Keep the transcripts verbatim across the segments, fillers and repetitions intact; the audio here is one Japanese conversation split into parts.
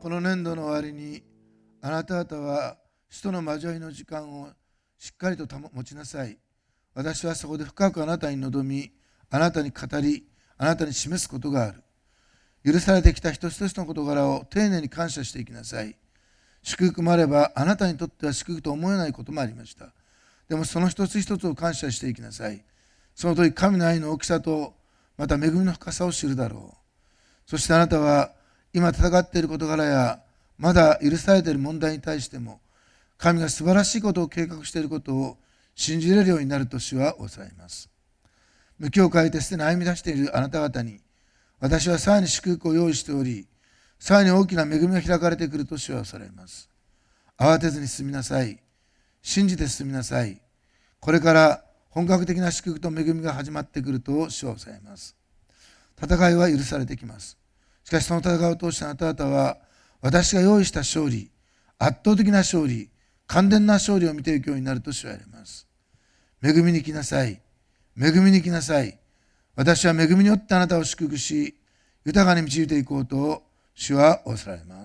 この年度の終わりにあなた方は使徒の交わりの時間をしっかりと持ちなさい。私はそこで深くあなたに臨み、あなたに語り、あなたに示すことがある。許されてきた一つ一つの事柄を丁寧に感謝していきなさい。祝福もあれば、あなたにとっては祝福と思えないこともありました。でもその一つ一つを感謝していきなさい。その時、神の愛の大きさと、また恵みの深さを知るだろう。そしてあなたは、今戦っている事柄や、まだ許されている問題に対しても、神が素晴らしいことを計画していることを信じれるようになると主はおっしゃいます。無教会として歩み出しているあなた方に、私はさらに祝福を用意しており、さらに大きな恵みが開かれてくると主はおっしゃいます。慌てずに進みなさい。信じて進みなさい。これから本格的な祝福と恵みが始まってくると主はおっしゃいます。戦いは許されてきます。しかしその戦いを通してあなた方は、私が用意した勝利、圧倒的な勝利、完全な勝利を見ていくようになると主は言われます。恵みに来なさい。恵みに来なさい。私は恵みによってあなたを祝福し、豊かに導いていこうと主はおっしゃられます。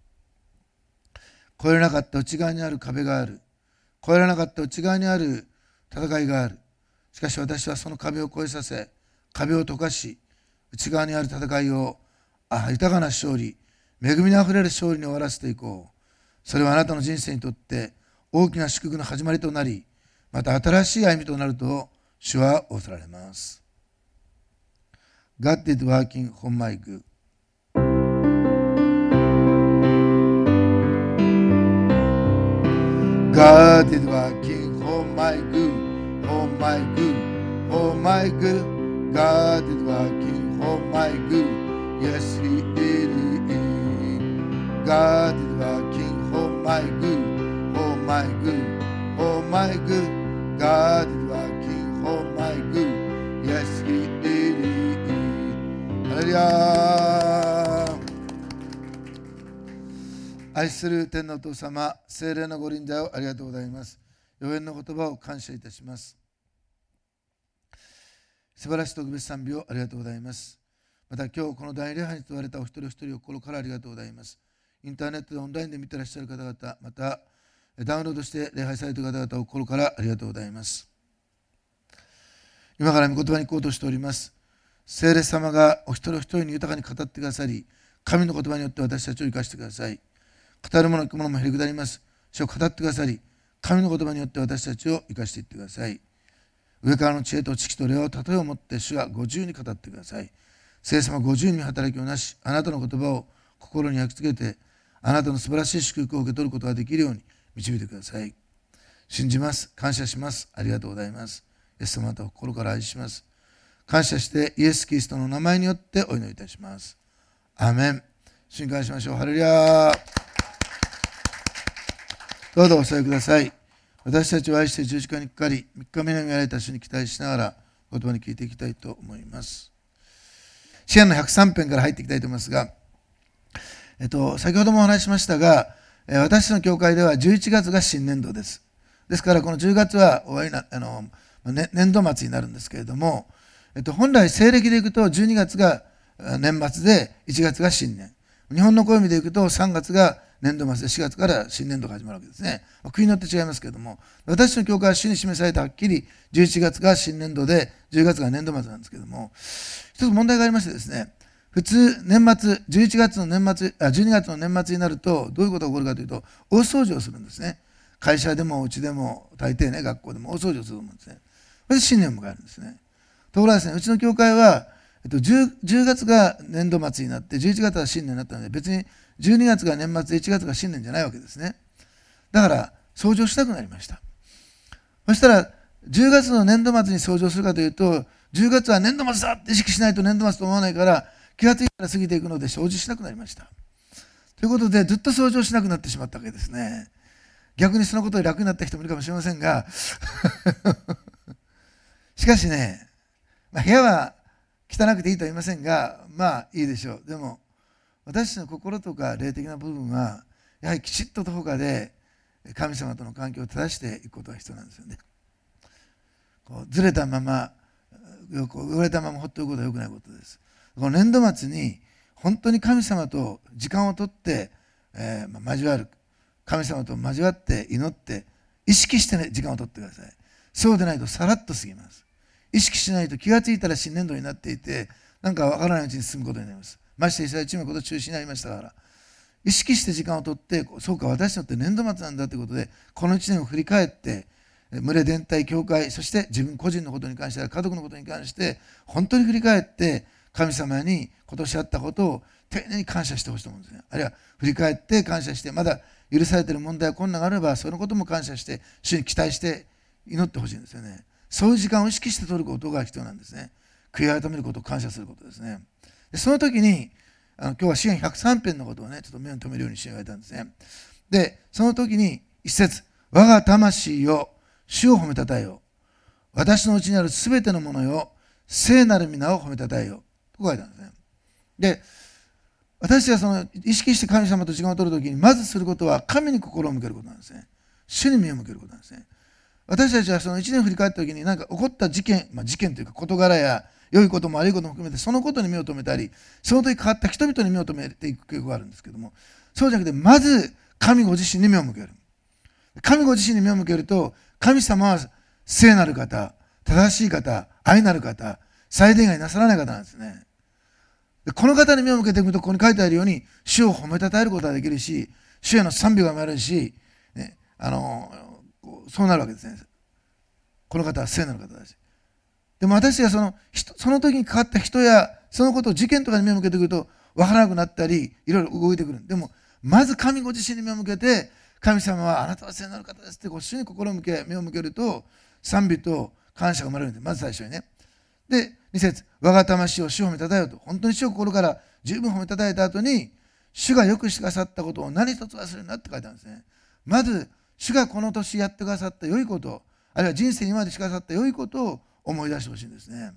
越えられなかった内側にある壁がある。越えられなかった内側にある戦いがある。しかし私はその壁を越えさせ、壁を溶かし、内側にある戦いをあ豊かな勝利、恵みにあふれる勝利に終わらせていこう。それはあなたの人生にとって大きな祝福の始まりとなり、また新しい歩みとなると主はおっしゃられます。God is working for my good. God is working for my good, for my good, for my good. God is working for my good. Yes, He is. God is working for my good, for my good, for my good. God is working for my good. Yes, He is. ハレルヤ。愛する天のお父様、聖霊のご臨在をありがとうございます。予言の言葉を感謝いたします。素晴らしい特別賛美をありがとうございます。また今日この大礼拝に問われたお一人お一人を心からありがとうございます。インターネットでオンラインで見てらっしゃる方々、またダウンロードして礼拝されている方々を心からありがとうございます。今から御言葉に行こうとしております。聖霊様がお一人お一人に豊かに語ってくださり、神の言葉によって私たちを生かしてください。語るもの聞くものもへりくだります。主を語ってくださり、神の言葉によって私たちを生かしていってください。上からの知恵と知識と霊を例えをもって主はご自由に語ってください。聖霊様ご自由に働きをなし、あなたの言葉を心に焼き付けて、あなたの素晴らしい祝福を受け取ることができるように導いてください。信じます。感謝します。ありがとうございます。イエス様と心から愛します。感謝してイエス・キリストの名前によってお祈りいたします。アーメン。主に感謝しましょう。ハレルヤ。どうぞお座りください。私たちを愛して十字架にかかり、みっかめに見られた主に期待しながら言葉に聞いていきたいと思います。詩篇のひゃくさん編から入っていきたいと思いますが、えっと、先ほどもお話ししましたが、私の教会ではじゅういちがつが新年度です。ですからこのじゅうがつは終わりなあの、ね、年度末になるんですけれども、えっと、本来西暦でいくとじゅうにがつが年末でいちがつが新年。日本の暦でいくとさんがつが年度末でしがつから新年度が始まるわけですね。国によって違いますけれども、私の教会は主に示されたはっきりじゅういちがつが新年度でじゅうがつが年度末なんですけれども、一つ問題がありましてですね、普通年末じゅういちがつの年末あじゅうにがつの年末になるとどういうことが起こるかというと、大掃除をするんですね。会社でもうちでも大抵ね、学校でも大掃除をするんですね。それで新年を迎えるんですね。ところがですね、うちの教会は、えっと、10, 10月が年度末になってじゅういちがつが新年になったので、別にじゅうにがつが年末でいちがつが新年じゃないわけですね。だから掃除をしなくなりました。そしたらじゅうがつの年度末に掃除をするかというと、じゅうがつは年度末だって意識しないと年度末と思わないから、気がついたら過ぎていくので掃除しなくなりました。ということでずっと掃除をしなくなってしまったわけですね。逆にそのことで楽になった人もいるかもしれませんがしかしね、まあ、部屋は汚くていいとは言いませんが、まあいいでしょう。でも私の心とか霊的な部分はやはりきちっとどこかで神様との関係を正していくことが必要なんですよね。こうずれたまま汚れたまま放っておくことは良くないことです。この年度末に本当に神様と時間をとって、えー、交わる、神様と交わって祈って意識して、ね、時間をとってください。そうでないとさらっと過ぎます。意識しないと気がついたら新年度になっていて、なんかわからないうちに進むことになります。ましてイスラエルチームは今年中止になりましたから、意識して時間をとって、そうか私にとって年度末なんだということで、このいちねんを振り返って、群れ伝体教会、そして自分個人のことに関して、家族のことに関して本当に振り返って神様に今年あったことを丁寧に感謝してほしいと思うんですね。あるいは振り返って感謝して、まだ許されている問題や困難があればそのことも感謝して主に期待して祈ってほしいんですよね。そういう時間を意識して取ることが必要なんですね。悔い改めることを感謝することですね。でその時にあの今日は詩編ひゃくさん編のことをねちょっと目に留めるようにして言われたんですね。でその時に一節、我が魂よ主を褒めたたえよ、私のうちにあるすべてのものよ聖なる皆を褒めたたえよと書いてあるんですね。で私はその意識して神様と時間を取るときにまずすることは神に心を向けることなんですね。主に目を向けることなんですね。私たちはそのいちねん振り返ったときに何か起こった事件、まあ、事件というか事柄や良いことも悪いことも含めてそのことに目を留めたり、その時変わった人々に目を留めていく傾向があるんですけども、そうじゃなくてまず神ご自身に目を向ける。神ご自身に目を向けると、神様は聖なる方、正しい方、愛なる方、最善がなさらない方なんですね。でこの方に目を向けていくと、ここに書いてあるように主を褒めたたえることができるし、主への賛美が生まれるし、ね、あのそうなるわけですね。この方は聖なる方だし。でも私がそのその時にかかった人やそのことを事件とかに目を向けてくると分からなくなったりいろいろ動いてくる。でもまず神ご自身に目を向けて、神様はあなたは聖なる方ですってこう主に心を向け目を向けると賛美と感謝が生まれるんです。まず最初にね。でに節、我が魂を主を褒めたたえよと、本当に主を心から十分褒めたたえた後に、主がよくしてくださったことを何一つ忘れるなって書いてあるんですね。まず主がこの年やってくださった良いこと、あるいは人生に今までしてくださった良いことを思い出してほしいんですね。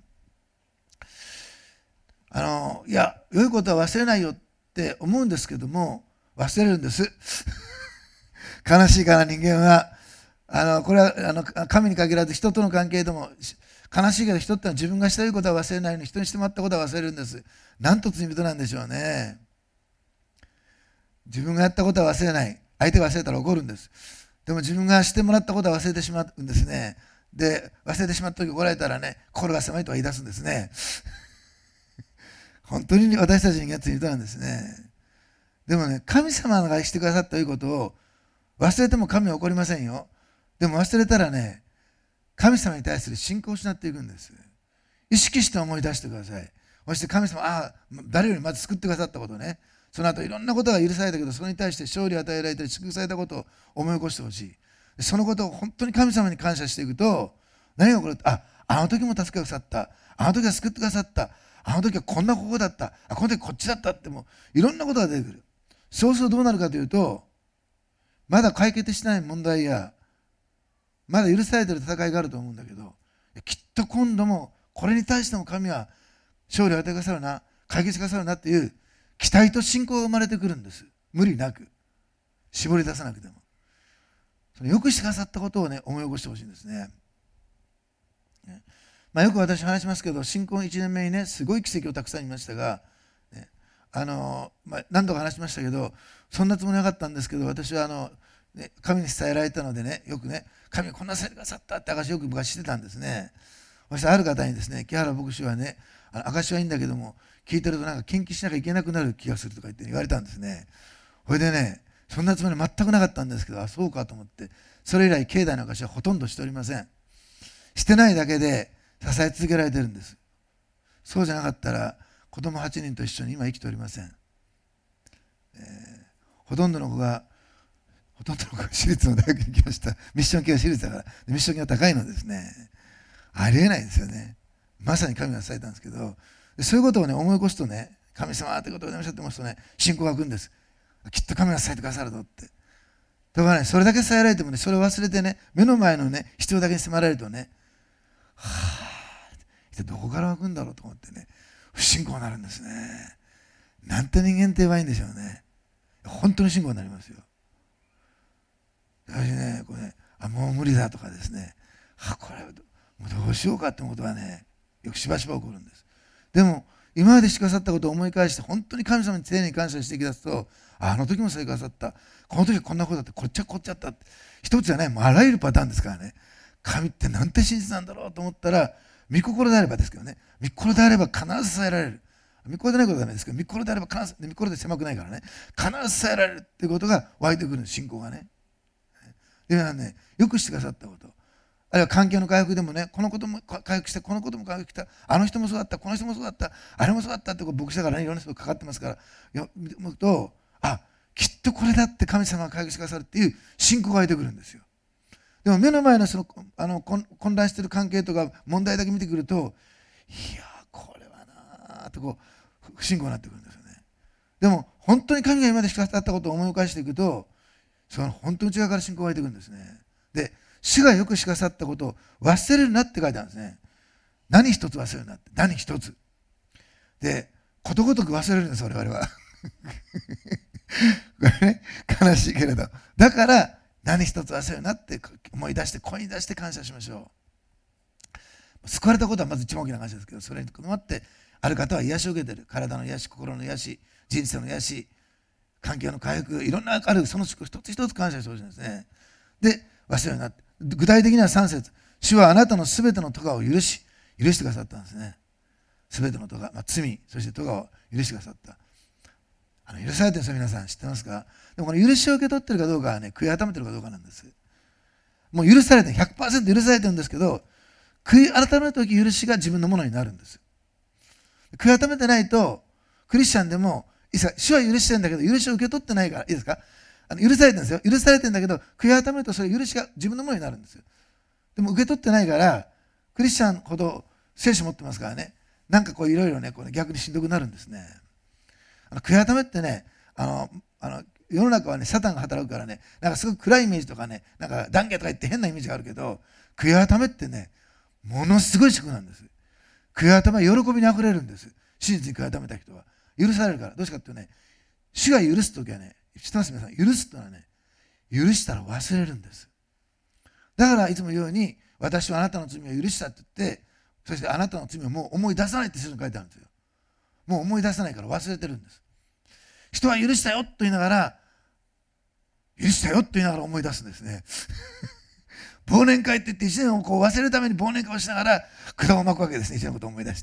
あのいや良いことは忘れないよって思うんですけども、忘れるんです悲しいから人間はあのこれはあの神に限らず人との関係でも悲しいけど、人ってのは自分がしたいことは忘れないのに人にしてもらったことは忘れるんです。なんと罪人なんでしょうね。自分がやったことは忘れない、相手が忘れたら怒るんです。でも自分がしてもらったことは忘れてしまうんですね。で忘れてしまった時怒られたらね、心が狭いとは言い出すんですね本当に私たち人間は罪人なんですね。でもね、神様がしてくださったということを忘れても神は怒りませんよ。でも忘れたらね、神様に対する信仰を失っていくんです。意識して思い出してください。そして神様、ああ、誰よりまず救ってくださったことね、その後いろんなことが許されたけど、それに対して勝利を与えられたり祝福されたことを思い起こしてほしい。そのことを本当に神様に感謝していくと、何が起こると、あ、あの時も助けてくださった、あの時は救ってくださった、あの時はこんな方法だった、あこの時こっちだったって、もういろんなことが出てくる。そうするとどうなるかというと、まだ解決してない問題やまだ許されている戦いがあると思うんだけど、きっと今度もこれに対しても神は勝利を与えてくださるな、解決してくださるなっていう期待と信仰が生まれてくるんです。無理なく、絞り出さなくても。そのよくしてくださったことをね、思い起こしてほしいんですね。ね、まあ、よく私話しますけど、新婚いちねんめにね、すごい奇跡をたくさん見ましたが、ね、あのまあ、何度か話しましたけど、そんなつもりなかったんですけど、私はあの、ね、神に伝えられたのでね、よくね、神がこんなされてくださったって証よく昔してたんですね。そしてある方にですね、木原牧師はね、あの証はいいんだけども、聞いてるとなんか献金しなきゃいけなくなる気がするとか言って言われたんですね。それでね、そんなつもり全くなかったんですけど、あ、そうかと思って、それ以来境内の証はほとんどしておりません。してないだけで支え続けられてるんです。そうじゃなかったら子供はちにんと一緒に今生きておりません。えー、ほとんどの子がほとんどの子が私立の大学に行きました。ミッション系は私立だから、ミッション系は高いのですね。ありえないですよね。まさに神が伝えたんですけど、そういうことをね、思い起こすとね、神様ということをおっしゃってますとね、信仰が来るんです。きっと神が伝えてくださるぞって。だからね、それだけ伝えられてもね、それを忘れてね、目の前のね、必要だけに迫られるとね、はぁ、一体どこから湧くんだろうと思ってね、不信仰になるんですね。なんて人間って弱いんでしょうね。本当に信仰になりますよ。私ね、これね、あ、もう無理だとかですね、あ、これもうどうしようかってことはね、よくしばしば起こるんです。でも今までしてくださったことを思い返して、本当に神様に丁寧に感謝していきだすと、あの時もしてくださった。この時はこんなことだって、こっちはこっちゃった。一つじゃない、もうあらゆるパターンですからね。神ってなんて真実なんだろうと思ったら、御心であればですけどね、御心であれば必ず支えられる。御心でないことはダメですけど、御心であれば必ず、御心で狭くないからね、必ず支えられるっていうことが湧いてくる信仰がね。ではね、よくしてくださったこと。あるいは環境の回復でもね、このことも回復した、このことも回復した、あの人もそうだった、この人もそうだった、あれもそうだったってこう牧師だからね、いろんな人がかかってますから、見ると、あ、きっとこれだって神様が回復してくださるっていう信仰が湧いてくるんですよ。でも目の前のそのあの混乱している関係とか問題だけ見てくると、いやこれはなあとこう不信仰になってくるんですよね。でも本当に神が今までしてくださったことを思い返していくと、その本当に内側から信仰が湧いてくるんですね。で、主がよくしてくださったことを忘れるなって書いてあるんですね。何一つ忘れるなって、何一つ。で、ことごとく忘れるんです、我々は。これね、悲しいけれど。だから、何一つ忘れるなって思い出して、声に出して感謝しましょう。救われたことはまず一番大きな感謝ですけど、それに伴って、ある方は癒しを受けている。体の癒し、心の癒し、人生の癒し、環境の回復、いろんなある、その一つ一つ感謝してほしいんですね。で、忘れるなって。具体的にはさん節、主はあなたのすべての咎を許し、許してくださったんですね。すべての咎、まあ、罪、そして咎を許してくださった。あの許されてるんですよ、皆さん。知ってますか？でもこの許しを受け取ってるかどうかはね、悔い改めてるかどうかなんです。もう許されてる、ひゃくパーセント 許されてるんですけど、悔い改めるとき許しが自分のものになるんです。悔い改めてないと、クリスチャンでも、いいですか、主は許してるんだけど、許しを受け取ってないから、いいですか？あの許されてるんですよ。許されてるんだけど、悔い改めるとそれ許しが自分のものになるんですよ。でも受け取ってないから、クリスチャンほど聖書持ってますからね、なんかこういろいろね、こうね逆にしんどくなるんですね。あの悔い改めってね、あの、あの、世の中はね、サタンが働くからね、なんかすごく暗いイメージとかね、なんか懺悔とか言って変なイメージがあるけど、悔い改めってね、ものすごい祝福なんです。悔い改めは喜びにあふれるんです。真実に悔い改めた人は。許されるから。どうしかっていうとね、主が許すときはね、知ってます皆さん、許すってのはね、許したら忘れるんです。だからいつも言うように、私はあなたの罪を許したって言って、そしてあなたの罪をもう思い出さないって書いてあるんですよ。もう思い出さないから忘れてるんです。人は許したよと言いながら、許したよと言いながら思い出すんですね。忘年会って言って一年をこう忘れるために忘年会をしながら管を巻くわけですね、一年のことを思い出して。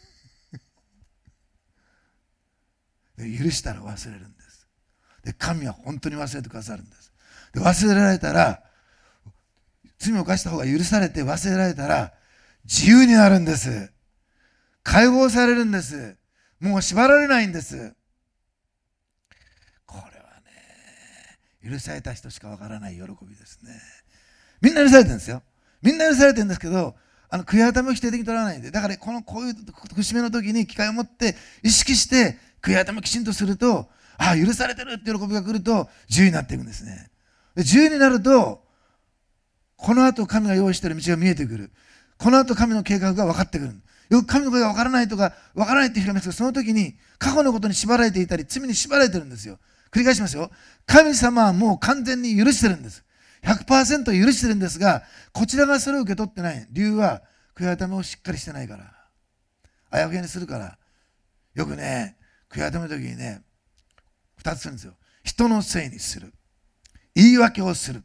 で許したら忘れるんです。で神は本当に忘れてくださるんです。で忘れられたら、罪を犯した方が許されて忘れられたら自由になるんです。解放されるんです。もう縛られないんです。これはね、許された人しかわからない喜びですね。みんな許されてるんですよ。みんな許されてるんですけど、あの悔い改めを否定的に取らないで、だからこのこういう節目の時に機会を持って意識して悔い改めをきちんとすると、ああ許されてるって喜びが来ると自由になっていくんですね。で自由になると、この後神が用意している道が見えてくる。この後神の計画が分かってくる。よく神の声が分からないとか分からないって人がいますけど、その時に過去のことに縛られていたり罪に縛られてるんですよ。繰り返しますよ。神様はもう完全に許してるんです。ひゃくパーセント 許してるんですが、こちらがそれを受け取ってない理由は、悔い改めをしっかりしてないから、あやふやにするから。よくね、悔い改める時にね、ふたつするんですよ。人のせいにする、言い訳をする。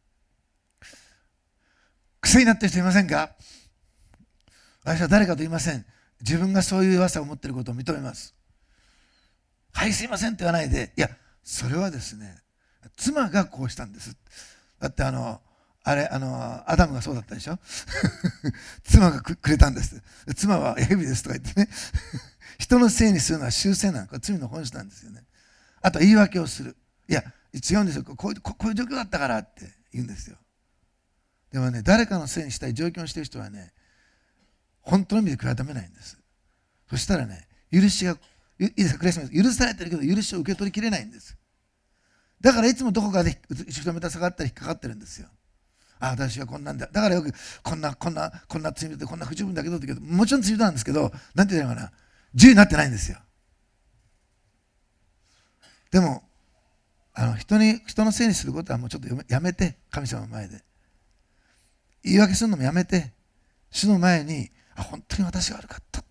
癖になってる人いませんか？私は誰かと言いません。自分がそういう噂を持っていることを認めます。はい、すいませんって言わないで、いや、それはですね、妻がこうしたんです。だってあの、あれ、あの、アダムがそうだったでしょ。妻がくれたんです。妻は蛇ですとか言ってね。人のせいにするのは修正なの。これ罪の本質なんですよね。あと言い訳をする。いや、違うんですよ。こういう、こういう状況だったからって言うんですよ。でもね、誰かのせいにしたい状況にしてる人はね、本当の意味で悔い改めないんです。そしたらね、許しが、いいですか、クリスマス、許されてるけど許しを受け取りきれないんです。だからいつもどこかで後ろめたさがあったり引っかかってるんですよ。ああ、私はこんなんだ。だからよくこんな、こんな、こんな罪でこんな不十分だけどって言うけど、もちろん罪なんですけど、なんて言うのかな、自由になってないんですよ。でも、あの人に、人のせいにすることはもうちょっとやめて、神様の前で。言い訳するのもやめて、主の前に、あ、本当に私が悪かったって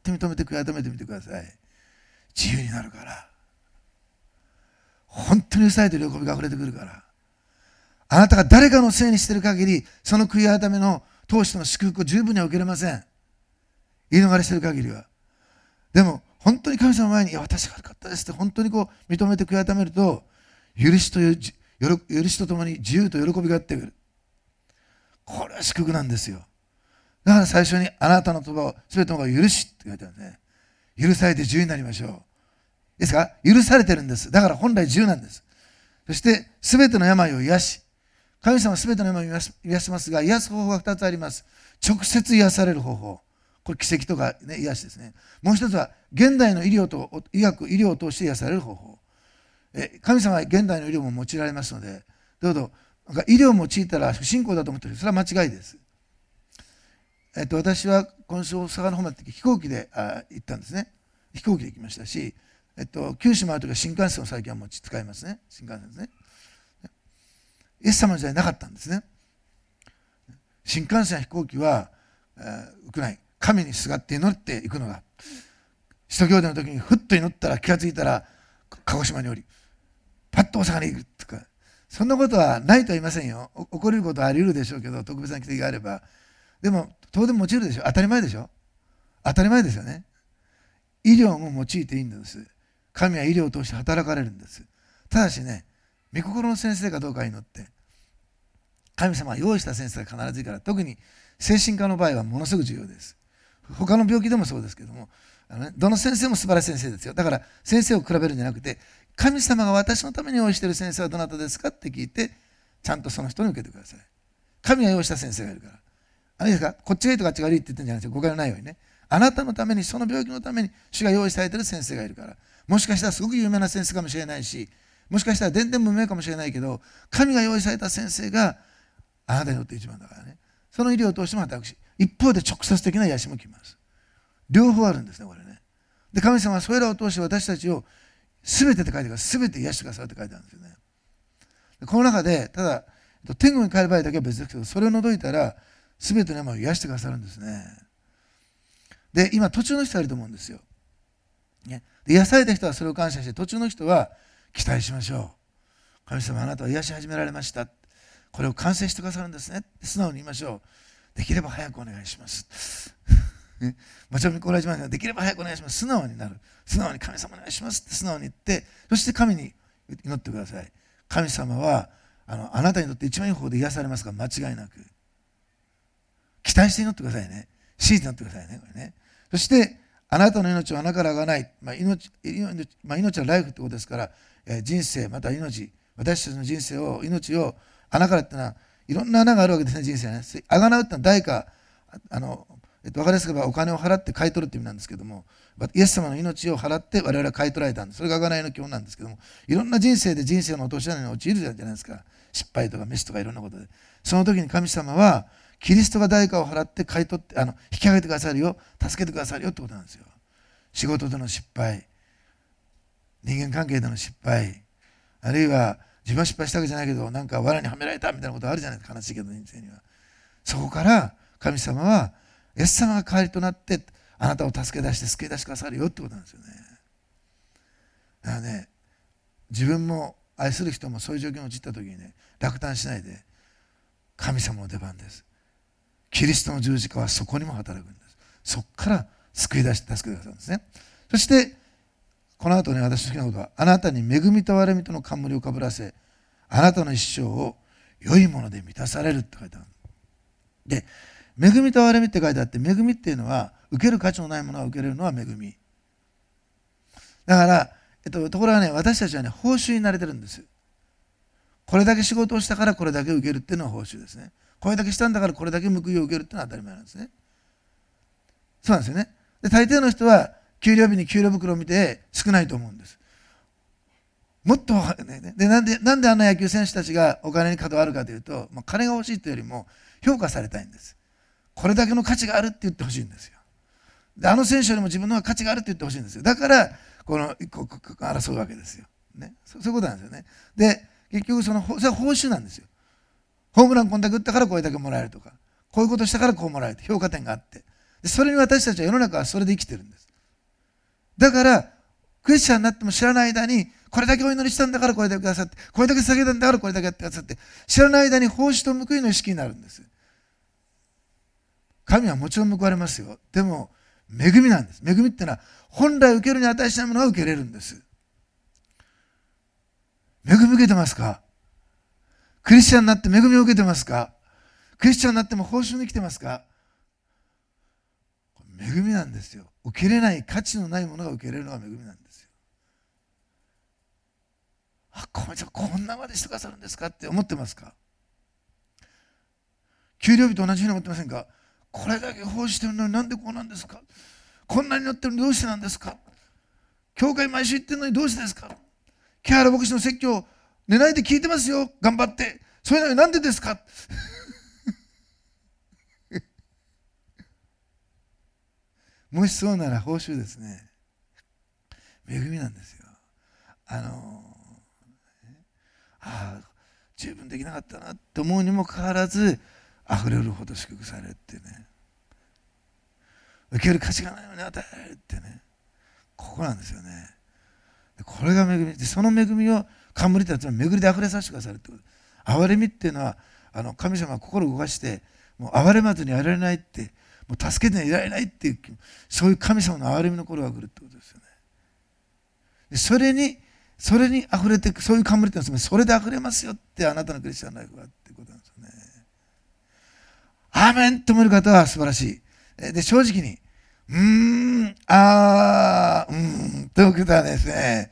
と認めて悔い改めてみてください。自由になるから。本当に許されている喜びが溢れてくるから。あなたが誰かのせいにしている限り、その悔い改めの通しての祝福を十分には受けれません。言い逃れしている限りは。でも本当に神様の前に、いや私が悪かったですって本当にこう認めて悔い改めると、許しという許しとともに自由と喜びがやってくる。これは祝福なんですよ。だから最初にあなたの言葉を全てのものが許しって書いてあるんですね。許されて自由になりましょう。いいですか？許されてるんです。だから本来自由なんです。そして全ての病を癒し、神様は全ての病を癒しますが、癒す方法がふたつあります。直接癒される方法。これ奇跡とか、ね、癒しですね。もう一つは現代の医療と医学、医療を通して癒される方法。え神様は現代の医療も用いられますので、どうぞなんか医療を用いたら不信仰だと思ってる。それは間違いです。えっと、私は今週大阪の方まで飛行機であ行ったんですね。飛行機で行きましたし、えっと、九州回るときは新幹線を最近はもう使いますね。新幹線ですね。イエス様の時代なかったんですね。新幹線や飛行機は、えー、浮くない。神にすがって祈っていくのが。使徒行伝の時にふっと祈ったら気がついたら鹿児島におり、パッと大阪に行くとか、そんなことはないとは言いませんよ。起こりることはあり得るでしょうけど、特別な奇跡があれば。でも当然用いるでしょ。当たり前でしょ。当たり前ですよね。医療も用いていいんです。神は医療を通して働かれるんです。ただしね、御心の先生かどうか祈って、神様は用意した先生が必ずいいから、特に精神科の場合はものすごく重要です。他の病気でもそうですけども、あのね、どの先生も素晴らしい先生ですよ。だから先生を比べるんじゃなくて、神様が私のために用意している先生はどなたですかって聞いて、ちゃんとその人に受けてください。神が用意した先生がいるから。あれですか、こっちがいいとかあっちが悪いって言ってるんじゃないですよ。誤解のないようにね。あなたのために、その病気のために主が用意されている先生がいるから。もしかしたらすごく有名な先生かもしれないし、もしかしたら伝々無名かもしれないけど、神が用意された先生があなたにとって一番だからね。その医療を通しても働くし、一方で直接的な癒しも来ます。両方あるんですね、これね。で、神様はそれらを通して私たちを全てって書いてあるから、全て癒してくださるって書いてあるんですよね。でこの中で、ただ、天国に帰る場合だけは別ですけど、それを除いたら、全ての病を癒してくださるんですね。で、今、途中の人がいると思うんですよ。ね、で癒された人はそれを感謝して、途中の人は期待しましょう。神様、あなたは癒し始められました。これを完成してくださるんですね。素直に言いましょう。できれば早くお願いします。ね、もちろんこれは一番できれば早くお願いします。素直になる。素直に神様お願いしますって素直に言って、そして神に祈ってください。神様はあのあなたにとって一番いい方で癒されますから、間違いなく。期待して祈ってくださいね。信じて祈ってくださいね。これね。そして、あなたの命は穴からがない。まあ 命, 命, まあ、命はライフってことですから、えー、人生、また命、私たちの人生を、命を穴からってのは、いろんな穴があるわけですね、人生はね。あがなうってのは代価、あの、えっと、分かりやすく言えばお金を払って買い取るって意味なんですけども、イエス様の命を払って我々は買い取られたんです。それが贖いの基本なんですけども、いろんな人生で人生の落とし穴に陥るじゃないですか。失敗とかミスとかいろんなことで。その時に神様は、キリストが代価を払って買い取って、あの、引き上げてくださるよ、助けてくださるよってことなんですよ。仕事での失敗、人間関係での失敗、あるいは自分は失敗したわけじゃないけど、なんか罠にはめられたみたいなことあるじゃないですか、悲しいけど人生には。そこから神様は、イエス様が代わりとなって、あなたを助け出して救い出してくださるよってことなんですよね。だからね、自分も愛する人もそういう状況に陥った時にね、落胆しないで、神様の出番です。キリストの十字架はそこにも働くんです。そこから救い出して助けてくださるんですね。そしてこの後ね、私の好きなことは、あなたに恵みと憐れみとの冠をかぶらせ、あなたの一生を良いもので満たされるって書いてある。で、恵みと憐れみって書いてあって、恵みっていうのは受ける価値のないものが受けれるのは恵みだから、えっと、ところがね、私たちはね、報酬に慣れてるんです。これだけ仕事をしたからこれだけ受けるっていうのは報酬ですね。これだけしたんだからこれだけ報いを受けるっていうのは当たり前なんですね。そうなんですよね。で、大抵の人は給料日に給料袋を見て少ないと思うんです。もっと、ね、でなんで、なんであんな野球選手たちがお金に関わるかというと、まあ、金が欲しいというよりも評価されたいんです。これだけの価値があるって言ってほしいんですよ。で、あの選手よりも自分の方が価値があるって言ってほしいんですよ。だからこのこここ争うわけですよ、ね、そ, そういうことなんですよね。で、結局そのそれは報酬なんですよ。ホームランこんだけ打ったからこれだけもらえるとか、こういうことしたからこうもらえる、評価点があって、 それに私たちは世の中はそれで生きてるんです。だからクリスチャンになっても知らない間に、これだけお祈りしたんだからこれだけくださって、これだけ下げたんだからこれだけやってくださって、知らない間に報酬と報いの意識になるんです。神はもちろん報われますよ。でも恵みなんです。恵みってのは本来受けるに値しないものが受けれるんです。恵み受けてますか？クリスチャンになって恵みを受けてますか？クリスチャンになっても報酬に来てますか？恵みなんですよ。受けれない、価値のないものが受けれるのが恵みなんですよ。あ、こいつはこんなまでしてくださるんですかって思ってますか？給料日と同じように思ってませんか？これだけ奉仕してるのになんでこうなんですか？こんなに乗ってるのにどうしてなんですか？教会毎週行ってるのにどうしてですか？木原牧師の説教寝ないで聞いてますよ、頑張って。それなのになんでですか？もしそうなら報酬ですね。恵みなんですよ。あのああ十分できなかったなって思うにもかかわらず、溢れるほど祝福されるってね、受ける価値がないのに与えられるってね、ここなんですよね。これが恵みで、その恵みを冠ってのは巡りで溢れさせてくださるってこと。憐れみっていうのは、あの神様が心を動かして、もう憐れまずにはいられないって、もう助けてはいられないっていう、そういう神様の憐れみの心が来るってことですよね。でそれにそれに溢れていく、そういう冠ってのはそれで溢れますよって、あなたのクリスチャンライフがってことなんですよね。アーメンと思える方は素晴らしい。で正直にうーんあーうーんということはですね、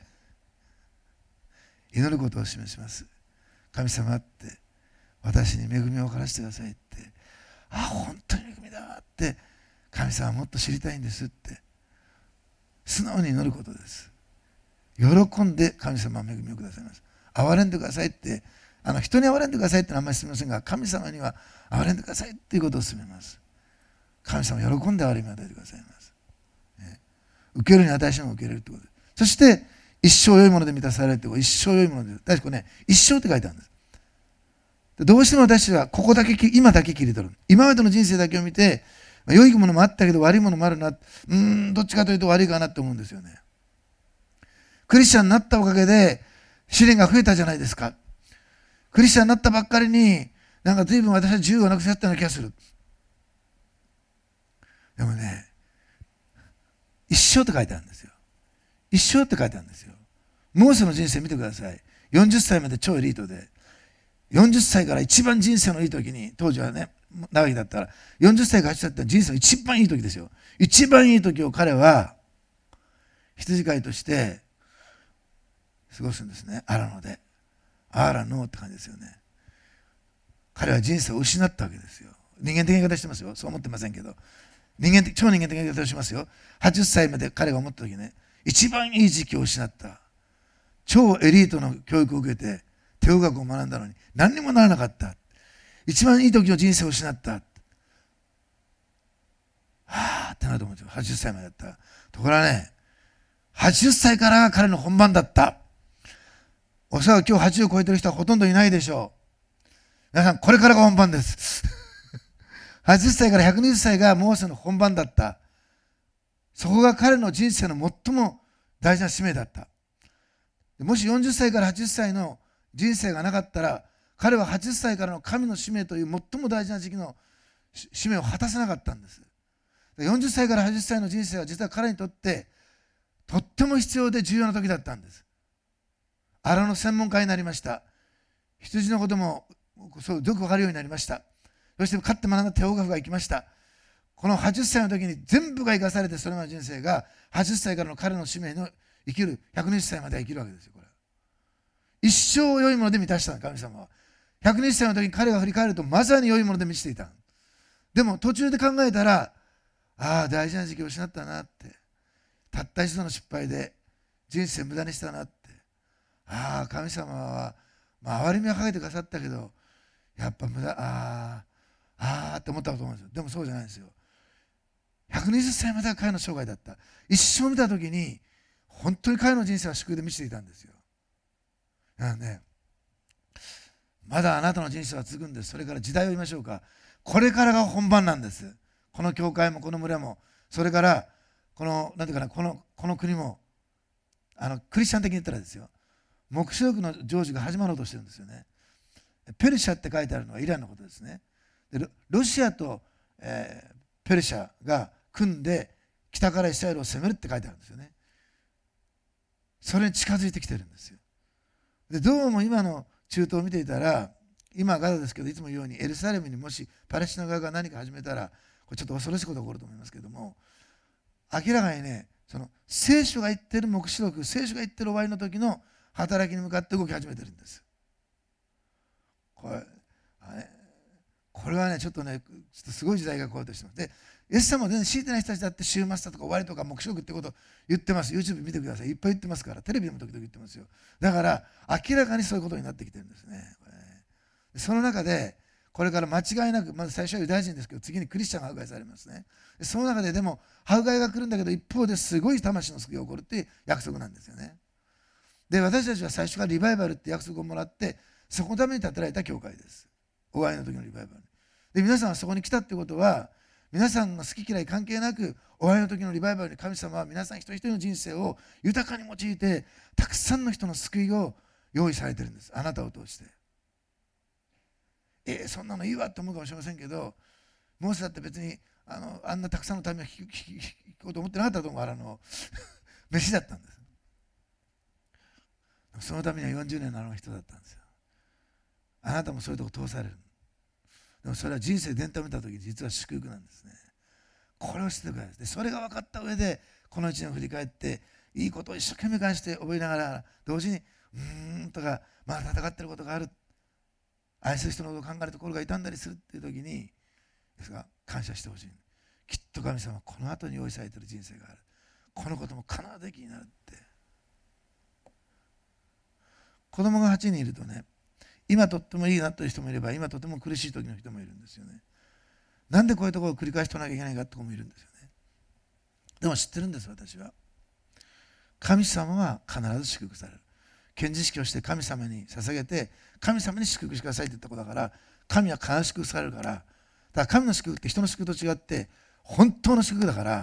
祈ることを示します。神様って私に恵みを分からせてくださいって、あ、本当に恵みだって、神様はもっと知りたいんですって素直に祈ることです。喜んで神様は恵みをくださいます。憐れんでくださいって、あの人に憐れんでくださいってのはあんまりすみませんが、神様には憐れんでくださいっていうことを勧めます。神様は喜んで憐れみを与えてくださいます、ね、受けるに値しないものを受けれるってことです。そして一生良いもので満たされるってこと、一生良いもので、確かね、一生って書いてあるんです。どうしても私はここだけ、今だけ切り取る。今までの人生だけを見て、良いものもあったけど悪いものもあるな、うーんどっちかというと悪いかなって思うんですよね。クリスチャンになったおかげで試練が増えたじゃないですか。クリスチャンになったばっかりになんか随分私は自由をなくしちゃったような気がする。でもね、一生って書いてあるんですよ。一生って書いてあるんですよ。モーセの人生見てください。よんじゅっさいまで超エリートで、よんじゅっさいから一番人生のいい時に、当時はね長いだったらよんじゅっさいからはちじゅっさいだったら人生の一番いい時ですよ。一番いい時を彼は羊飼いとして過ごすんですね。アラノで。アラノって感じですよね。彼は人生を失ったわけですよ。人間的な言い方してますよ。そう思ってませんけど。人間的、超人間的な言い方をしますよ。はちじゅっさいまで彼が思った時ね、一番いい時期を失った。超エリートの教育を受けて、手語学を学んだのに何にもならなかった。一番いい時の人生を失った。はぁってなると思うんですよ。はちじゅっさいまでだった。ところがね、はちじゅっさいからが彼の本番だった。おそらく今日はちじゅうを超えてる人はほとんどいないでしょう。皆さん、これからが本番です。はちじゅっさいからひゃくにじゅっさいがモーセの本番だった。そこが彼の人生の最も大事な使命だった。もしよんじゅっさいからはちじゅっさいの人生がなかったら、彼ははちじゅっさいからの神の使命という最も大事な時期の使命を果たせなかったんです。よんじゅっさいからはちじゅっさいの人生は実は彼にとってとっても必要で重要な時だったんです。アラの専門家になりました。羊のこともそうよく分かるようになりました。そして勝って学んだテオガフが行きました。このはちじゅっさいの時に全部が生かされて、それまでの人生がはちじゅっさいからの彼の使命の生きるひゃくにじゅっさいまでは生きるわけですよ。これ一生良いもので満たした神様は。ひゃくにじゅっさいの時に彼が振り返るとまさに良いもので満ちていた。でも途中で考えたら、ああ大事な時期を失ったなって、たった一度の失敗で人生無駄にしたなって、ああ神様は、まあ、憐れみはかけてくださったけどやっぱ無駄、ああああって思ったと思うんですよ。でもそうじゃないんですよ。ひゃくにじゅっさいまでは彼の生涯だった。一生見た時に本当に彼の人生は祝福で満ちていたんですよ。だからね、まだあなたの人生は続くんです。それから時代を言いましょうか。これからが本番なんです。 この教会もこの村も、それからこのなんていうかな、このこの国も、あのクリスチャン的に言ったらですよ、黙示録の成就が始まろうとしてるんですよね。ペルシャって書いてあるのはイランのことですね。で ロ, ロシアと、えー、ペルシャが組んで北からイスラエルを攻めるって書いてあるんですよね。それに近づいてきてるんですよ。でどうも今の中東を見ていたら、今ガザですけど、いつも言うようにエルサレムにもしパレスチナ側が何か始めたら、これちょっと恐ろしいことが起こると思いますけども、明らかにね、その聖書が言ってる黙示録、聖書が言ってる終わりの時の働きに向かって動き始めてるんです。これあれこれはね、ちょっとね、ちょっとすごい時代が来ようとしてます。で、イエス様も全然強いてない人たちだって終末だとか終わりとか黙示録ってことを言ってます。YouTube 見てください。いっぱい言ってますから、テレビでも時々言ってますよ。だから明らかにそういうことになってきてるんですね。これね、その中でこれから間違いなく、まず最初はユダヤ人ですけど、次にクリスチャンが迫害されますね。でその中ででも迫害が来るんだけど、一方ですごい魂の救いが起こるっていう約束なんですよね。で、私たちは最初からリバイバルって約束をもらって、そこのために建てられた教会です。終わりの時のリバイバルで、皆さんはそこに来たってことは、皆さんの好き嫌い関係なく、終わりの時のリバイバルに神様は皆さん一人一人の人生を豊かに用いて、たくさんの人の救いを用意されてるんです。あなたを通して。えー、そんなのいいわって思うかもしれませんけど、モーセだって別に あ, のあんなたくさんの民を引こうと思ってなかったと思う。あの飯だったんです。そのためにはよんじゅうねんのあの人だったんですよ。あなたもそういうとこ通される。でもそれは人生全体を見たときに実は祝福なんですね。これを知ってください。でそれが分かった上でこのいちねんを振り返って、いいことを一生懸命感じて覚えながら、同時にうーんとか、まだ戦っていることがある、愛する人のことを考えるところが傷んだりするっていうときにですが、感謝してほしい。きっと神様はこの後に用意されている人生がある。このことも必ずできになるって。子供がはちにんいるとね、今とってもいいなという人もいれば、今とても苦しい時の人もいるんですよね。なんでこういうところを繰り返しとらなきゃいけないかって子もいるんですよね。でも知ってるんです、私は。神様は必ず祝福される。献辞式をして神様に捧げて、神様に祝福してくださいって言ったことだから、神は必ず祝福されるから。だから神の祝福って人の祝福と違って本当の祝福だから、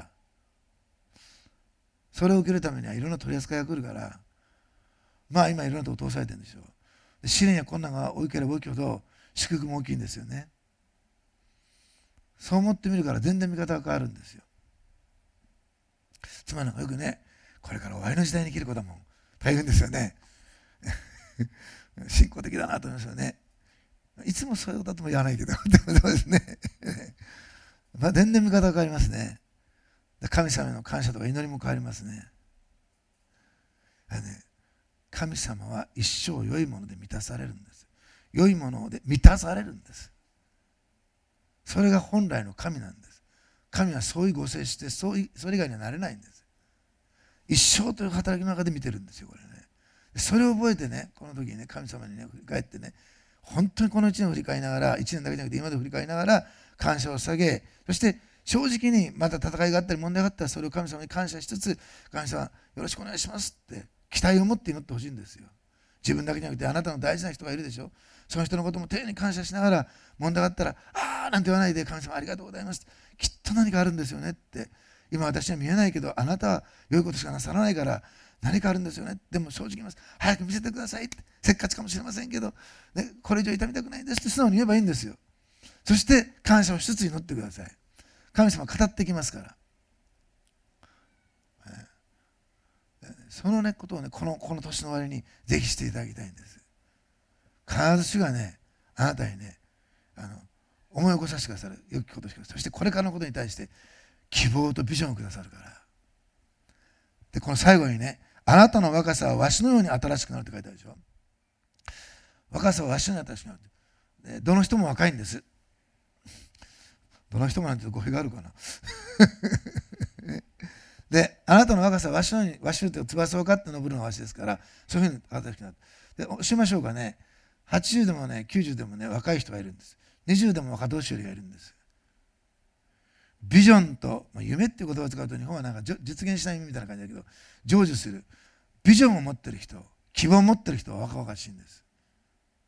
それを受けるためにはいろんな取り扱いが来るから、まあ今いろんなとこ通されてるんでしょう。試練や困難が多ければ多いほど祝福も大きいんですよね。そう思ってみるから全然見方が変わるんですよ。妻なんかよくね、これから終わりの時代に生きることはもう大変ですよね。信仰的だなと思いますよね。いつもそういうことだとも言わないけど、でもそうですね。まあ全然見方が変わりますね。神様への感謝とか祈りも変わりますね。ね、神様は一生良いもので満たされるんです。良いもので満たされるんです。それが本来の神なんです。神はそういうご性質で、そういそれ以外にはなれないんです。一生という働きの中で見てるんですよ、これね。それを覚えてね、この時にね、神様にね、振り返ってね、本当にこのいちねんを振り返りながら、いちねんだけじゃなくて今まで振り返りながら感謝を下げ、そして正直にまた戦いがあったり問題があったら、それを神様に感謝しつつ、神様よろしくお願いしますって期待を持って祈ってほしいんですよ。自分だけじゃなくて、あなたの大事な人がいるでしょ。その人のことも丁寧に感謝しながら、問題があったら、ああなんて言わないで、神様ありがとうございます。きっと何かあるんですよねって。今私には見えないけど、あなたは良いことしかなさらないから何かあるんですよね。でも正直言います。早く見せてくださいって。せっかちかもしれませんけど、ね、これ以上痛みたくないんですって素直に言えばいいんですよ。そして感謝をしつつ祈ってください。神様は語ってきますから。そのね、ことをね、この、この年の終わりにぜひしていただきたいんです。必ず主がね、あなたにね、あの思い起こさせてくださる良きことしか、そしてこれからのことに対して希望とビジョンをくださるから。で、この最後にね、あなたの若さはわしのように新しくなるって書いてあるでしょ。若さはわしのように新しくなる。で、どの人も若いんです。どの人もなんて語弊があるかな。で、あなたの若さはわしのように、わしの翼をかって登るのがわしですから、そういうふうに新しくなる。で、教えましょうかね。はちじゅうでもね、きゅうじゅうでもね、若い人がいるんです。にじゅうでも若年寄りがいるんです。ビジョンと、まあ、夢っていう言葉を使うと日本はなんか実現しない意味みたいな感じだけど、成就する。ビジョンを持ってる人、希望を持ってる人は若々しいんです。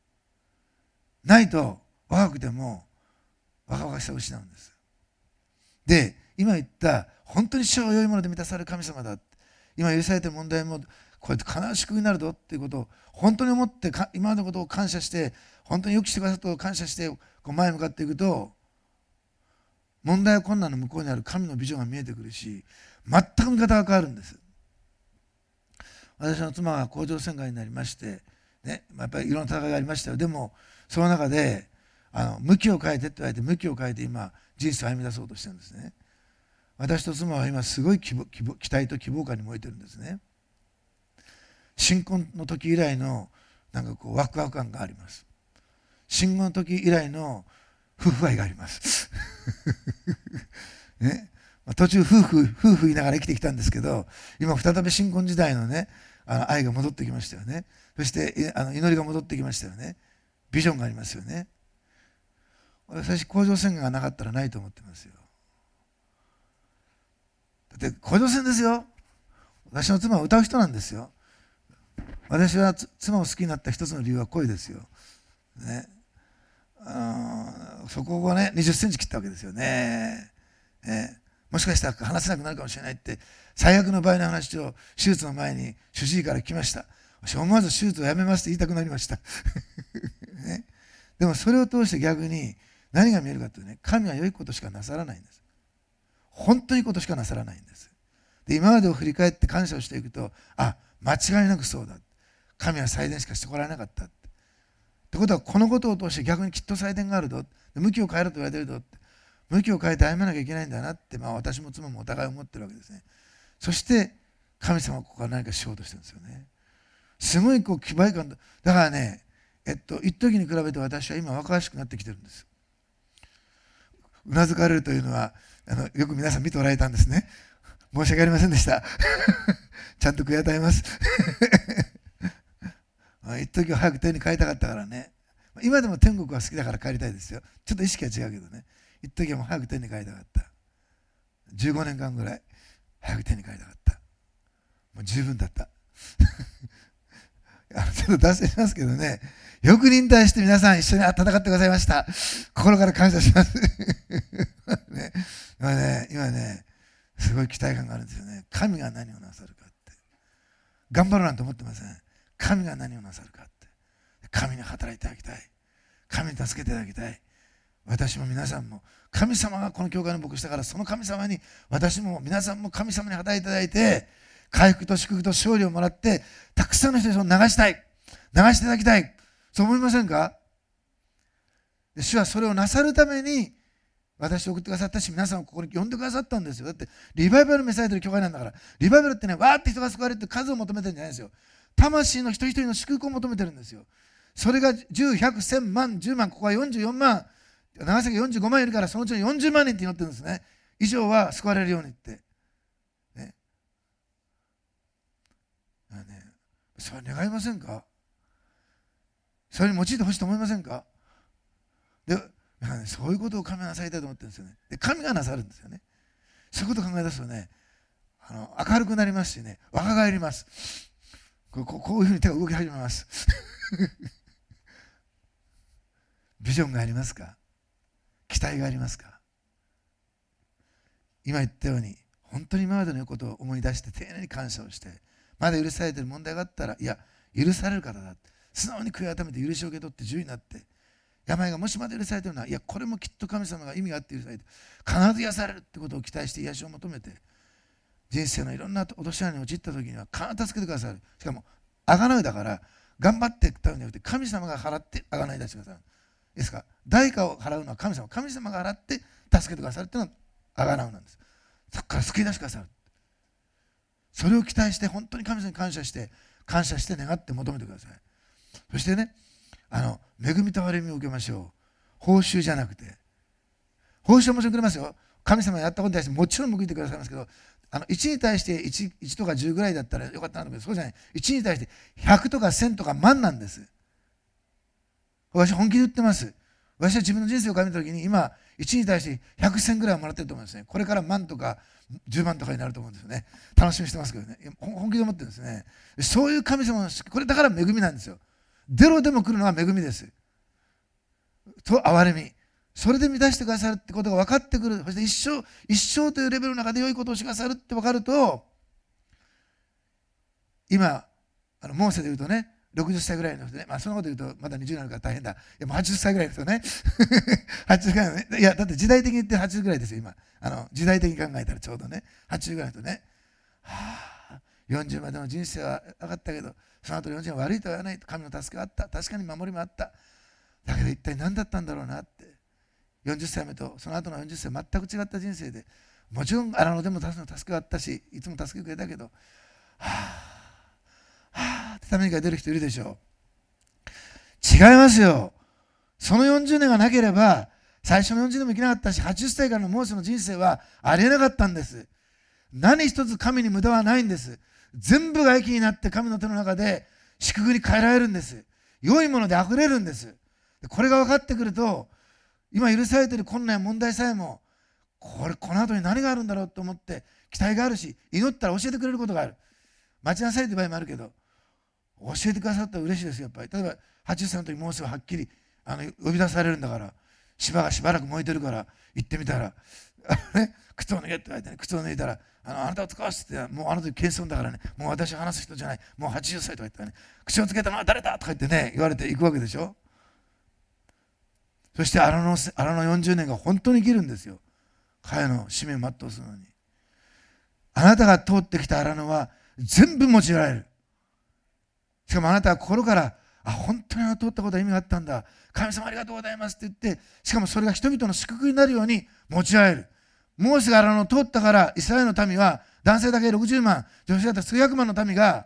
ないと若くても若々しさを失うんです。 で、今言った本当に主は良いもので満たされる神様だ、今許されている問題もこうやって必ず救いになるぞっていうことを本当に思って、今までのことを感謝して、本当によくしてくださったことを感謝してこう前に向かっていくと、問題や困難の向こうにある神のビジョンが見えてくるし、全く見方が変わるんです。私の妻が甲状腺がんになりまして、ね、やっぱりいろんな戦いがありましたよ。でもその中であの向きを変えてって言われて、向きを変えて今人生を歩み出そうとしてるんですね。私と妻は今すごい希望、希望、期待と希望感に燃えてるんですね。新婚の時以来のなんかこうワクワク感があります。新婚の時以来の夫婦愛がありますね、途中夫婦夫婦言いながら生きてきたんですけど、今再び新婚時代のね、あの愛が戻ってきましたよね。そしてあの祈りが戻ってきましたよね。ビジョンがありますよね。私甲状腺がなかったらないと思ってますよ。だって甲状腺ですよ。私の妻は歌う人なんですよ。私は妻を好きになった一つの理由は声ですよ、ね、あそこをねにじゅっセンチ切ったわけですよね。ね、もしかしたら話せなくなるかもしれないって、最悪の場合の話を手術の前に主治医から聞きました。私思わず手術をやめますって言いたくなりました、ね、でもそれを通して逆に何が見えるかというとね、神は良いことしかなさらないんです。本当にいいことしかなさらないんです。で、今までを振り返って感謝をしていくと、あ、間違いなくそうだ、神は祭殿しかしてこられなかったって。ってことはこのことを通して逆にきっと祭殿があるぞ、向きを変えろと言われてるぞって、向きを変えて歩まなきゃいけないんだなって、まあ、私も妻もお互い思ってるわけですね。そして神様はここから何かしようとしてるんですよね。すごいこう気倍感だ。だからね、えっと一時に比べて私は今若々しくなってきてるんです。うなずかれるというのはあのよく皆さん見ておられたんですね。申し訳ありませんでしたちゃんと悔やたえます一時は早く天に帰りたかったからね。今でも天国は好きだから帰りたいですよ。ちょっと意識は違うけどね。一時はもう早く天に帰りたかった。じゅうごねんかんぐらい早く天に帰りたかった。もう十分だったあのちょっと脱線しますけどね、よく忍耐して皆さん一緒に戦ってくださいました。心から感謝しますね、今ね、今ねすごい期待感があるんですよね。神が何をなさるかって。頑張ろうなんて思ってません。神が何をなさるかって。神に働いていただきたい。神に助けていただきたい。私も皆さんも、神様がこの教会の牧師だから、その神様に私も皆さんも神様に働いていただいて、回復と祝福と勝利をもらって、たくさんの人にその流したい、流していただきたい、そう思いませんか？で、主はそれをなさるために私を送ってくださったし、皆さんをここに呼んでくださったんですよ。だってリバイバル召されてる教会なんだから。リバイバルってね、わーって人が救われるって数を求めてるんじゃないですよ。魂の一人一人の祝福を求めてるんですよ。それがじゅう、ひゃく、せんまん、じゅうまん、ここはよんじゅうよんまん、長崎よんじゅうごまんいるから、そのうちのよんじゅうまんにんって祈ってるんですね。以上は救われるようにって、ね、ね、それ願いませんか？それに用いてほしいと思いませんか？で、そういうことを神はなさりたいと思ってるんですよね。で、神がなさるんですよね。そういうことを考え出すとね、あの明るくなりますしね、若返ります。こう、こういうふうに手が動き始めますビジョンがありますか？期待がありますか？今言ったように本当に今までのことを思い出して丁寧に感謝をして、まだ許されている問題があったら、いや許される方だ、素直に悔い改めて許しを受け取って自由になって、病がもしまだ許されているのは、いやこれもきっと神様が意味があって許されて必ず癒されるってことを期待して癒しを求めて、人生のいろんな落とし穴に陥った時には必ず助けてくださる。しかも贖いだから頑張っていったのではなくて、神様が払って贖い出してくださる。ですから代価を払うのは神様、神様が払って助けてくださるっていうのは贖うなんです。そこから救い出してくださる。それを期待して、本当に神様に感謝して感謝して願って求めてください。そしてね、あの恵みと憐れみを受けましょう。報酬じゃなくて、報酬はもちろんくれますよ。神様がやったことに対してもちろん報いてくださいますけど、あのいちに対して 1, いちとかじゅうぐらいだったらよかったんだけど、そうじゃない。いちに対してひゃくとかせんとか万なんです。私本気で言ってます。私は自分の人生を考えたときに、今いちに対してひゃくせんぐらいはもらってると思うんですね。これから万とかじゅうまんとかになると思うんですよね。楽しみにしてますけどね、本気で思ってるんですね。そういう神様の、これだから恵みなんですよ。ゼロでも来るのは恵みですと憐れみ。 それで満たしてくださるってことが分かってくる。そして一生、一生というレベルの中で良いことをしてくださるって分かると、今、あのモーセで言うとね、ろくじゅっさいぐらいの人ね、まあそのこと言うとまだにじゅうになるから大変だ。いやもうはちじゅっさいぐらいですよね。はちじゅうぐらいのね。いや、だって時代的に言ってはちじゅうぐらいですよ、今。あの時代的に考えたらちょうどね、はちじゅうぐらいの人ね。はあ、よんじゅうまでの人生は上がったけど、その後よんじゅうは悪いとは言わない。神の助けがあった。確かに守りもあった。だけど一体何だったんだろうなって。よんじゅっさいめとその後のよんじゅっさい全く違った人生で、もちろん荒野でも助けがあったし、いつも助けてくれたけど、はあはあってためにが出る人いるでしょう。違いますよ。そのよんじゅうねんがなければ最初のよんじゅうねんも生きなかったし、はちじゅっさいからのモーセの人生はありえなかったんです。何一つ神に無駄はないんです。全部が益になって神の手の中で祝福に変えられるんです。良いものであふれるんです。これが分かってくると、今許されている困難や問題さえも、これこの後に何があるんだろうと思って期待があるし、祈ったら教えてくれることがある。待ちなさいという場合もあるけど、教えてくださったら嬉しいですよ。やっぱり例えばはちじゅっさいの時モーセははっきりあの呼び出されるんだから、芝がしばらく燃えてるから行ってみたらね、靴を脱げって言われて、ね、靴を脱いだら、あのあなたを使わせて、もうあの時謙遜だからね、もう私は話す人じゃない、もうはちじゅっさいとか言ったらね、口をつけたのは誰だとか言ってね、言われていくわけでしょ。そして荒野の、荒野よんじゅうねんが本当に生きるんですよ。彼の使命を全うするのに。あなたが通ってきた荒野は全部用いられる。しかもあなたは心から、あ、本当にあの通ったことは意味があったんだ、神様ありがとうございますって言って、しかもそれが人々の祝福になるように用いられる。モーセが荒野を通ったから、イスラエルの民は男性だけろくじゅうまん、女性だった数百万の民が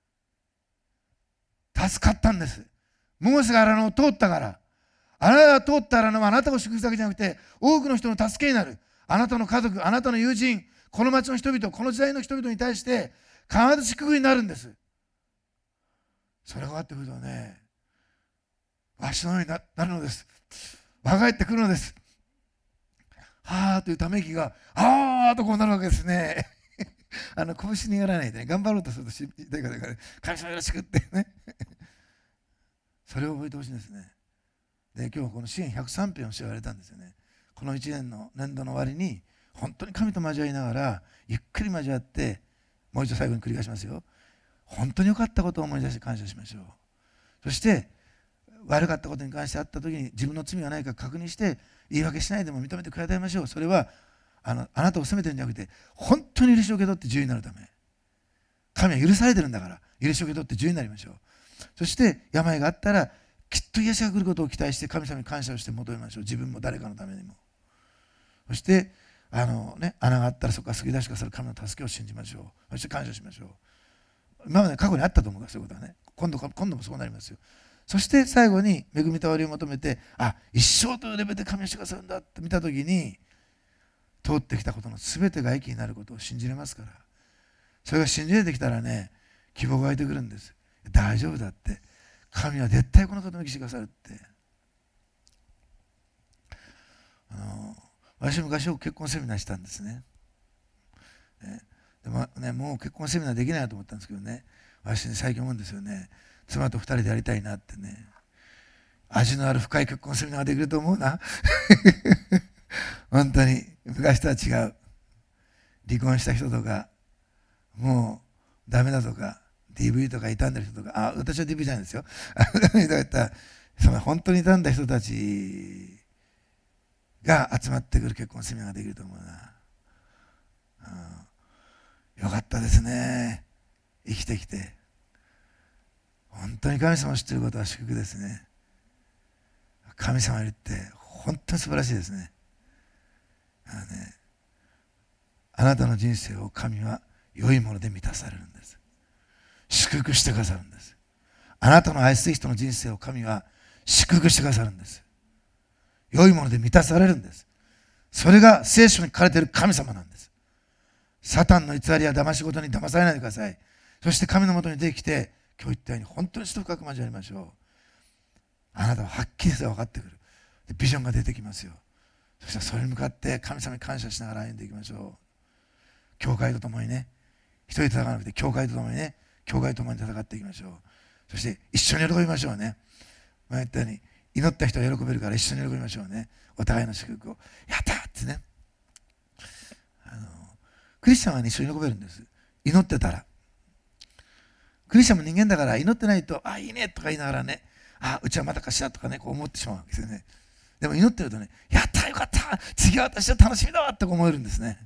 助かったんです。モーセが荒野を通ったから。あなたが通った荒野はあなたを祝福するだけじゃなくて、多くの人の助けになる。あなたの家族、あなたの友人、この町の人々、この時代の人々に対して必ず祝福になるんです。それが分かってくるとね、わしのようになるのです。若返ってくるのです。はーというため息が、あーとこうなるわけですね。あの拳にやらないでね、頑張ろうとするとし痛いからね、神様よろしくってね。それを覚えてほしいんですね。で、今日この詩篇ひゃくさん編を教えられたんですよね。このいちねんの年度の終わりに、本当に神と交わりながら、ゆっくり交わって、もう一度最後に繰り返しますよ。本当に良かったことを思い出して感謝しましょう。そして、悪かったことに関してあったときに、自分の罪がないか確認して、言い訳しないでも認めてくれてましょう。それはあの、あなたを責めてるんじゃなくて、本当に許しを受け取って自由になるため。神は許されてるんだから、許しを受け取って自由になりましょう。そして、病があったら、きっと癒しが来ることを期待して神様に感謝をして求めましょう。自分も誰かのためにも。そしてあの、ね、穴があったらそこから救い出してくださる神の助けを信じましょう。そして感謝しましょう。今まで過去にあったと思うからそういうことはね、今度今度もそうなりますよ。そして最後に恵みとわりを求めて、あ、一生というレベルで神をしてくださるんだって見たときに、通ってきたことの全てが益になることを信じれますから。それが信じれてきたらね、希望が湧いてくるんです。大丈夫だって。神は絶対このことを生きしてくださるって。あの私昔よく結婚セミナーしたんですね。ねでもね、もう結婚セミナーできないなと思ったんですけどね、私ね、最近思うんですよね。妻と二人でやりたいなってね。味のある深い結婚セミナーができると思うな。本当に昔とは違う。離婚した人とか、もうダメだとか、ディーブイ とか傷んだ人とか、あ、私は ディーブイ じゃないですよ。その本当に傷んだ人たちが集まってくる結婚セミナーができると思うな。うん、よかったですね。生きてきて。本当に神様を知っていることは祝福ですね。神様いるって本当に素晴らしいですね。あのね、あなたの人生を神は良いもので満たされるんです。祝福してくださるんです。あなたの愛する人の人生を神は祝福してくださるんです。良いもので満たされるんです。それが聖書に書かれている神様なんです。サタンの偽りや騙し事に騙されないでください。そして神のもとに出てきて、今日言ったように本当に人深く交わりましょう。あなたははっきりと分かってくる。でビジョンが出てきますよ。そしたらそれに向かって神様に感謝しながら歩んでいきましょう。教会と共にね、一人で戦わなくて教会と共にね、教会と共に戦っていきましょう。そして一緒に喜びましょうね。前言ったように、 祈った人は喜べるから一緒に喜びましょうね。お互いの祝福を。やったってね。あのクリスチャンは、ね、一緒に喜べるんです。祈ってたら。クリスチャンも人間だから祈ってないと、あ、いいねとか言いながらね、あ、うちはまだかしらとかね、こう思ってしまうわけですよね。でも祈ってるとね、やったよかった次は私は楽しみだわって思えるんですね。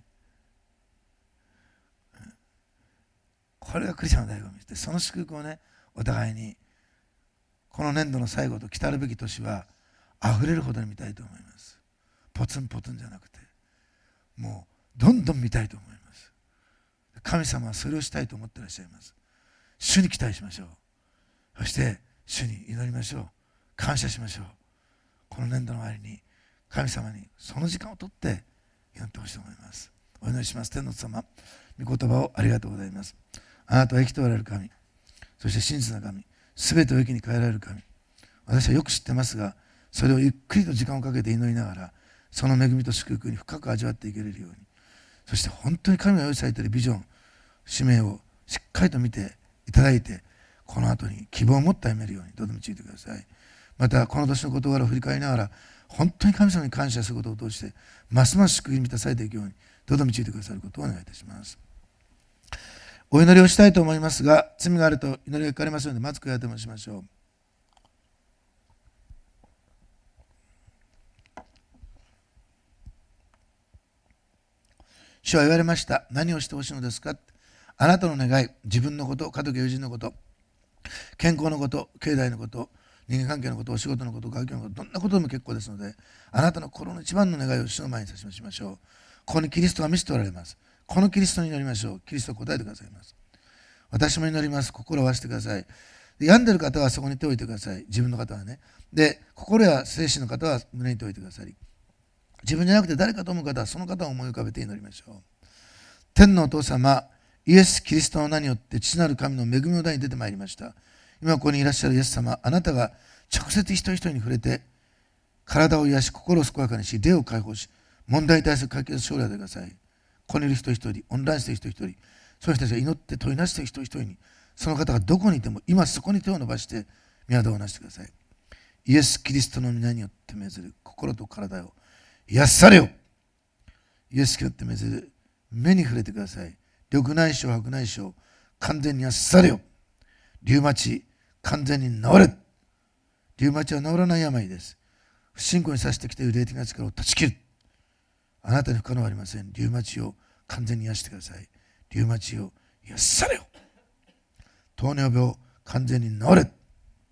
これがクリスチャンの醍醐味で、その祝福をね、お互いにこの年度の最後と来たるべき年は溢れるほどに見たいと思います。ポツンポツンじゃなくて、もうどんどん見たいと思います。神様はそれをしたいと思ってらっしゃいます。主に期待しましょう。そして主に祈りましょう。感謝しましょう。この年度の終わりに神様にその時間を取って祈ってほしいと思います。お祈りします。天の様、御言葉をありがとうございます。あなたは生きておられる神、そして真実な神、すべてを生きに変えられる神。私はよく知ってますが、それをゆっくりと時間をかけて祈りながら、その恵みと祝福に深く味わっていけれるように、そして本当に神が用意されているビジョン、使命をしっかりと見ていただいて、この後に希望を持って歩めるようにどうぞ導いてください。またこの年の事柄を振り返りながら、本当に神様に感謝することを通してますます祝福に満たされていくようにどうぞ導いてくださることをお願いいたします。お祈りをしたいと思いますが、罪があると祈りがかかりますので、まず悔い改めをしましょう。主は言われました。何をしてほしいのですか。あなたの願い、自分のこと、家族や友人のこと、健康のこと、経済のこと、人間関係のこと、お仕事のこと、学業のこと、どんなことでも結構ですので、あなたの心の一番の願いを主の前に差しましょう。ここにキリストが見せておられます。このキリストに祈りましょう。キリストは答えてくださいます。私も祈ります。心を合わせてください。で病んでいる方はそこに手を置いてください。自分の方はね。で、心や精神の方は胸に手を置いてください。自分じゃなくて誰かと思う方はその方を思い浮かべて祈りましょう。天のお父様、イエス・キリストの名によって父なる神の恵みの台に出てまいりました。今ここにいらっしゃるイエス様、あなたが直接一人一人に触れて、体を癒し、心を健やかにし、霊を解放し、問題に対する解決を将来でください。ここにいる人一人、オンラインしている人一人、その人たちが祈って問いなしている人一人に、その方がどこにいても今そこに手を伸ばして宮田をなしてください。イエス・キリストの皆によって命ずる心と体を癒されよ。イエス・キリストによって命ずる目に触れてください。緑内障、白内障、完全に癒されよ。リウマチ、完全に治れ。リウマチは治らない病です。不信仰にさしてきている霊的な力を断ち切る。あなたに不可能はありません。リウマチを完全に癒してください。リウマチを癒されよ。糖尿病、完全に治れ。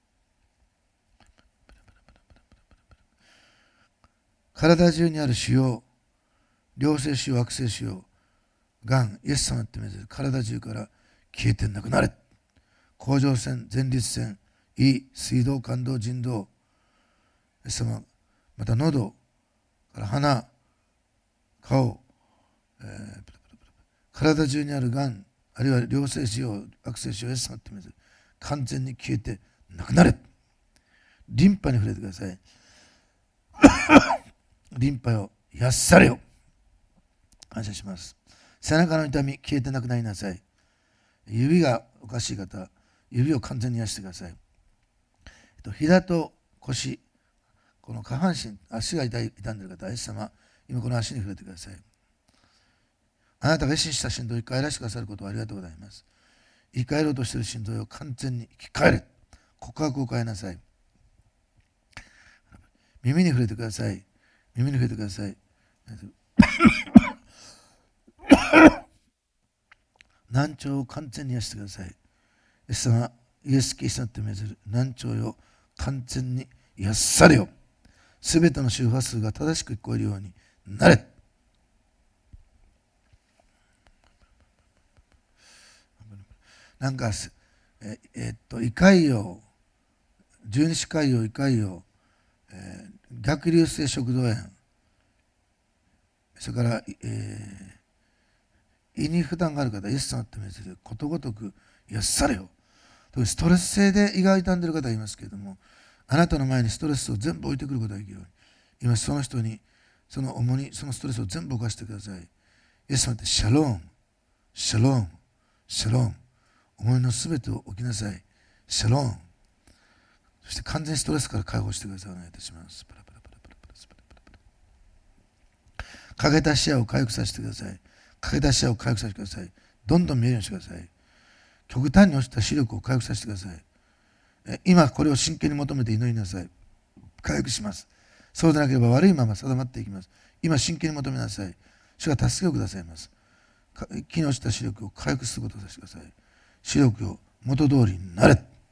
体中にある腫瘍、良性腫瘍、悪性腫瘍、がん、イエス様って命ずる体中から消えてなくなれ。甲状腺、前立腺、胃、水道、肝臓、腎臓、イエス様、また喉から鼻、顔、えー、体中にあるがん、あるいは良性腫瘍、悪性腫瘍、イエス様って命ずる完全に消えてなくなれ。リンパに触れてください。リンパよ、癒されよ。感謝します。背中の痛み、消えてなくなりなさい。指がおかしい方、指を完全に癒してください。膝と腰、この下半身、足が痛い痛んでいる方、イエス様、今この足に触れてください。あなたが意識した振動を生き返らせてくださることをありがとうございます。生き返ろうとしている振動を完全に生き返れ。告白を変えなさい。耳に触れてください。耳に触れてください。難聴を完全に癒してください。イエス様、イエス・キリストによって命ずる難聴を完全に癒されよ。すべての周波数が正しく聞こえるようになれ。なんか、ええっと、胃潰瘍、十二指潰瘍、胃潰瘍、えー、逆流性食道炎、それから、えー、胃に負担がある方、イエス様って命ずることごとく癒されよ。ストレス性で胃が痛んでいる方がいますけれども、あなたの前にストレスを全部置いてくることができるように、今その人にその重にそのストレスを全部置かせてください。イエス様ってシャローン、シャローン、シャローン、思いのすべてを置きなさい。シャローン。そそして完全にストレスから解放してください。お願いいたします。パラパラパラパラパラパラパラパラ。欠けた視野を回復させてください。欠けた視野を回復させてください。どんどん見えるようにしてください。極端に落ちた視力を回復させてください。今これを真剣に求めて祈りなさい。回復します。そうでなければ悪いまま定まっていきます。今真剣に求めなさい。主が助けをくださいます。気に落ちた視力を回復することをさせてください。視力を元通りになれ。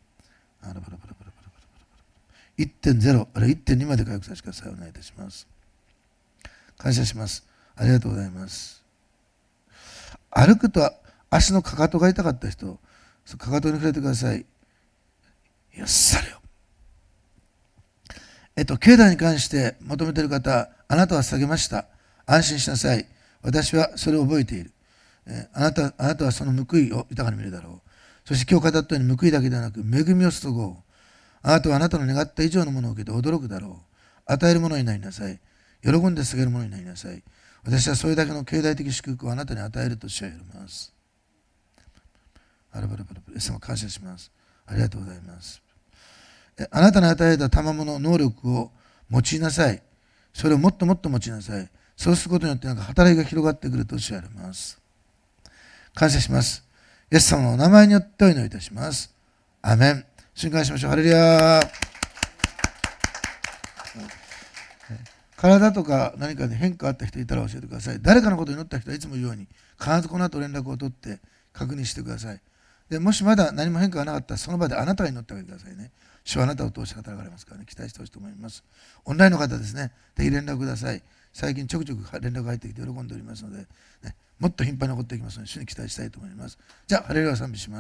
いってんゼロ、あれ いってんに まで回復させてください。お願いいたします。感謝します。ありがとうございます。歩くと足のかかとが痛かった人、かかとに触れてください。よっされよ。えっと、境内に関して求めている方、あなたは下げました。安心しなさい。私はそれを覚えている。えあなた、あなたはその報いを豊かに見るだろう。そして今日語ったように報いだけではなく、恵みを注ごう。あなたはあなたの願った以上のものを受けて驚くだろう。与えるものになりなさい。喜んで告げるものになりなさい。私はそれだけの経済的祝福をあなたに与えると主は言われます。あらばらばらばら、イエス様感謝します。ありがとうございます。あなたに与えた賜物、能力を用いなさい。それをもっともっと用いなさい。そうすることによってなんか働きが広がってくると主は言われます。感謝します。イエス様のお名前によってお祈りいたします。アメン。主に感謝しましょう。ハレルヤー。体とか何かで変化あった人いたら教えてください。誰かのことに祈った人はいつも言うように、必ずこの後連絡を取って確認してください。でもしまだ何も変化がなかったら、その場であなたが祈ってあげてくださいね。主はあなたを通して働かれますからね、期待してほしいと思います。オンラインの方ですね、ぜひ連絡ください。最近ちょくちょく連絡が入ってきて喜んでおりますので、ね、もっと頻繁に起こっていきますので、主に期待したいと思います。じゃあ、ハレルヤ賛美します。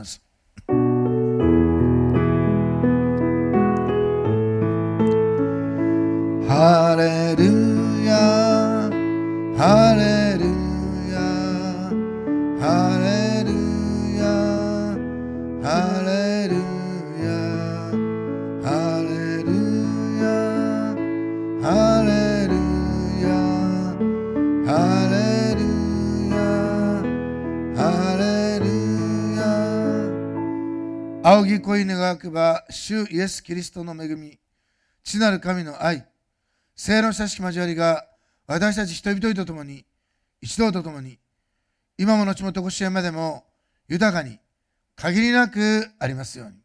ハレルヤ、ハレルヤ、ハレルヤ、ハレルヤ、ハレルヤ、ハレルヤ、ハレルヤ、ハレルヤ。仰ぎ恋願けば、主イエス・キリストの恵み、父なる神の愛、聖の親しき交わりが私たち人々と共に一同と共に今も後もとこしえまでも豊かに限りなくありますように。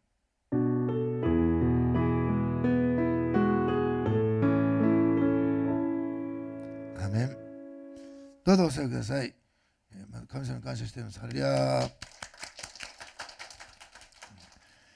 アメン。どうぞお世話ください。まず神様に感謝しています。ハレルヤー。